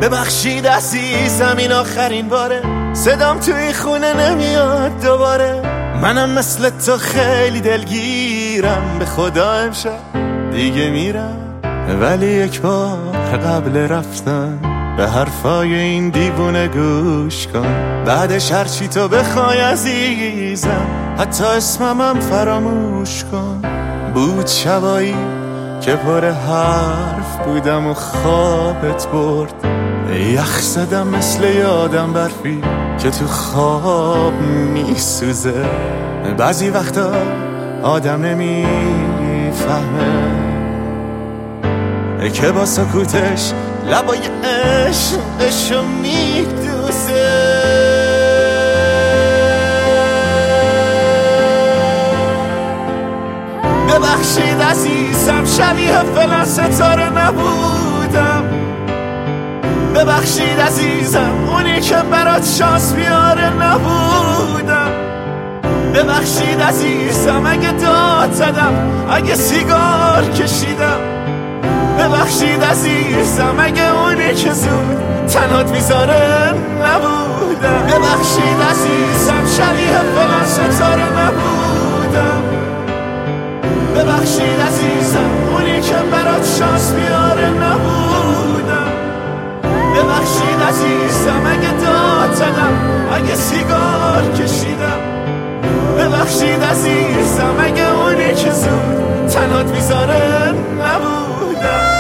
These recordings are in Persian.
ببخشید عزیزم این آخرین باره، صدام تو این خونه نمیاد دوباره. منم مثل تو خیلی دلگیرم، به خدا امشب دیگه میرم. ولی یک بار قبل رفتن به حرفای این دیوونه گوش کن. بعدش هرچی تو بخوای عزیزم، حتی اسممم فراموش کن. بود شبایی که پر حرف بودم و خوابت برد، یخ زدم مثل یادم برفی که تو خواب میسوزه. بعضی وقتا آدم نمیفهمه که با سکوتش لبای عشقشو میدوزه. ببخشید عزیزم شبیه فلان ستاره نبودم. ببخشید عزیزم اونی که برات شانس بیاره نبودم. ببخشید عزیزم اگه داد زدم، اگه سیگار کشیدم. ببخشید عزیزم اگه اونی که زود تنهات میذاره نبودم. ببخشید عزیزم شبیه فلان ستاره نبودم. ببخشید عزیزم اونی که برات شانس بیاره نبودم. ببخشید عزیزم اگه داد زدم، اگه سیگار کشیدم. ببخشید عزیزم اگه اونی که زود تنهات میذاره نبودم.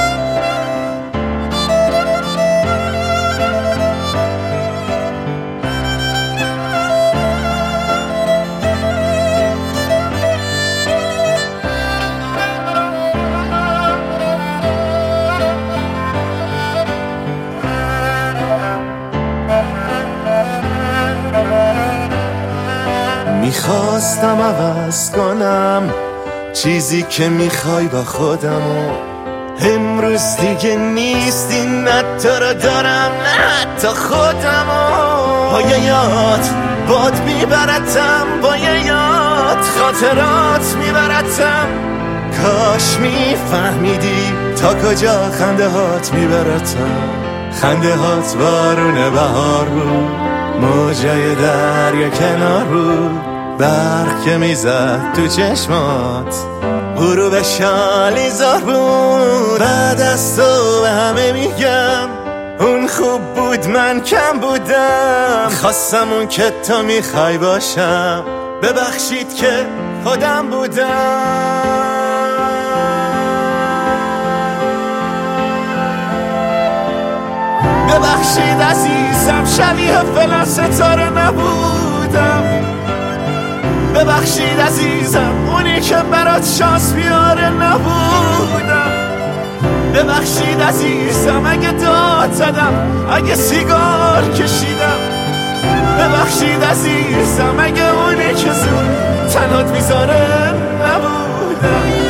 میخواستم عوض کنم چیزی که میخوای با خودم و امروز دیگه نیستی، نه تو رو دارم نه حتی خودم و با یه یاد باد میبرتم، با یه یاد خاطرات میبرتم. کاش میفهمیدی تا کجا خنده هات میبرتم. خنده هات بارون بهار بود، موجای دریا کنار بود، برق که میزد تو چشمات، غروب شالیزار بود. بعد از تو به همه میگم اون خوب بود من کم بودم. خواستم اون که تو میخوای باشم، ببخشید که خودم بودم. ببخشید عزیزم شبیه فلان ستاره نبودم. ببخشید عزیزم اونی که برات شانس بیاره نبودم. ببخشید عزیزم اگه داد زدم، اگه سیگار کشیدم. ببخشید عزیزم اگه اونی که زود تنهات میذاره نبودم.